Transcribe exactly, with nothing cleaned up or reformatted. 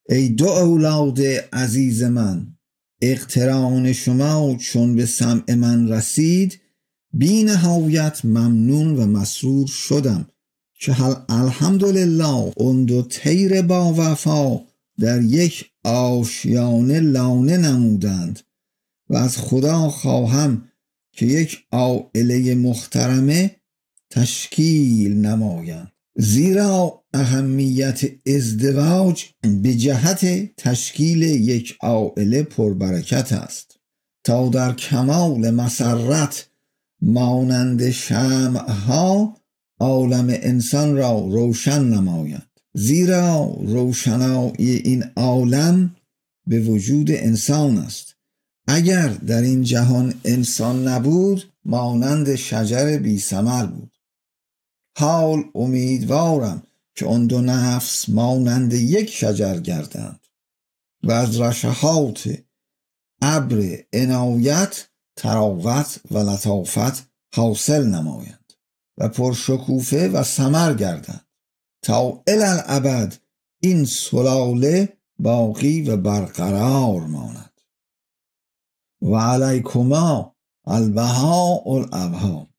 ای دو اولاد عزیز من، اقتران شما چون به سمع من رسید، بی نهایت ممنون و مسرور شدم که الحمدلله اون دو طیر با وفا در یک آشیانه لانه نمودند و از خدا خواهم که یک عائله محترمه تشکیل نمایند، زیرا اهمیت ازدواج به جهت تشکیل یک عائله پربرکت است تا در کمال مسرت مانند شمعها عالم انسان را روشن نمایند، زیرا روشنایی این عالم به وجود انسان است. اگر در این جهان انسان نبود مانند شجر بی ثمر بود. حال امیدوارم که آن دو نفس مانند یک شجر گردند و از رشحات ابر عنایت تراوت و لطافت حاصل نمایند و پرشکوفه و ثمر گردند تا الالابد این سلاله باقی و برقرار ماند. و علیکما البهاء الابهام.